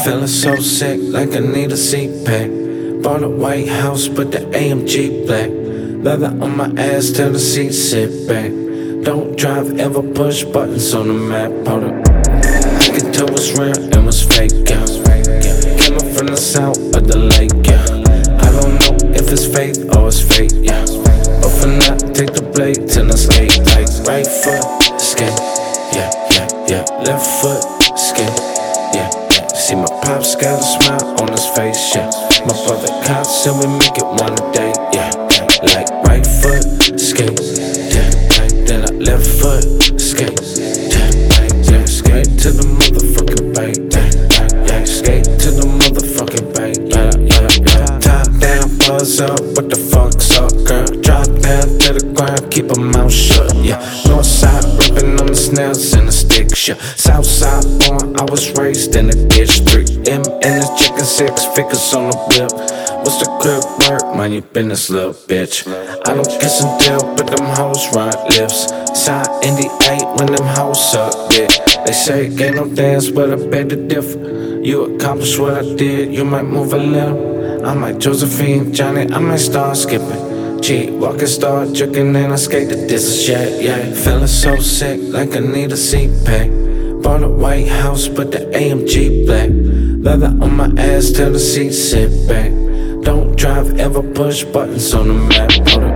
Feeling so sick, like I need a seat pack. Bought a White House, but the AMG black. Leather on my ass till the seat sit back. Don't drive, ever push buttons on the map. Hold up, I can tell what's real and what's fake, yeah. Came up from the south of the lake, yeah. I don't know if it's faith or it's fate, yeah. But for now, take the blade till I skate. Like right foot, skate, yeah, yeah, yeah. Left foot, skate, yeah, yeah. See my pops got a smile on his face, yeah. My brother Kyle said we make it one day, yeah, yeah. Like right foot, skate, yeah, right. Then I left foot, skate, yeah, right. Yeah, skate to the motherfucking bank, yeah, yeah, yeah. Skate to the motherfucking bank, yeah, yeah, yeah. Top down, buzz up, what the fuck's up, girl? Drop down to the ground, keep a mouth shut, yeah. North side, ripping on the snails and the sticks, yeah. South side, born, I was raised in the district. M and the chicken, 6 figures on the whip. What's the crib work? Mind your business, little bitch. I don't kiss and deal, but them hoes ride lips. Side in the 8 when them hoes suck dick. They say ain't no dance, but I beg to differ. You accomplished what I did, you might move a little. I might Josephine, Johnny, I might start skipping. G, walking, start juking, and I skate the distance, yeah, yeah. Feeling so sick, like I need a seat pack. Bought a White House, but the AMG black. Leather on my ass till the seat sit back. Don't drive, ever push buttons on the map. Hold up,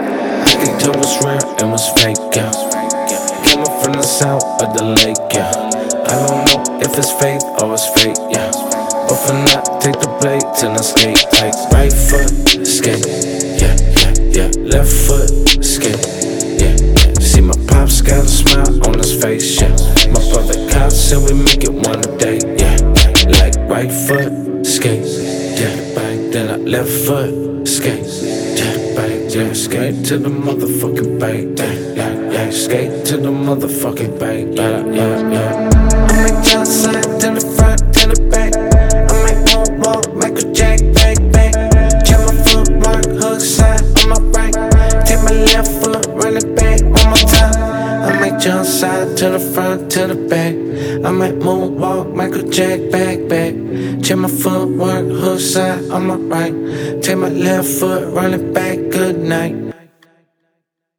I can tell what's real and what's fake, yeah. Came up from the south of the lake, yeah. I don't know if it's faith or it's fate, yeah. But for now, take the blade till I skate. Like right foot, skate, yeah, yeah, yeah. Left foot, skate, yeah, yeah. See my pops got a smile on his face, yeah. My brother Kyle said we make it one day, yeah, yeah. Like right foot, skate, yeah, bang. Then I left foot, skate, yeah, bang, yeah. Skate to the motherfucking bank, yeah, yeah, yeah. Skate to the motherfucking bank, yeah, yeah, yeah. I make jump side to the front, to the back. I make moonwalk, Michael Jack, back, back. Check my footwork, hook side on my right. Take my left foot, run it back one more time. I make jump side to the front, to the back. I might moonwalk, Michael Jack, back, back. Check my footwork, hook side on my right. Take my left foot, run it back, good night.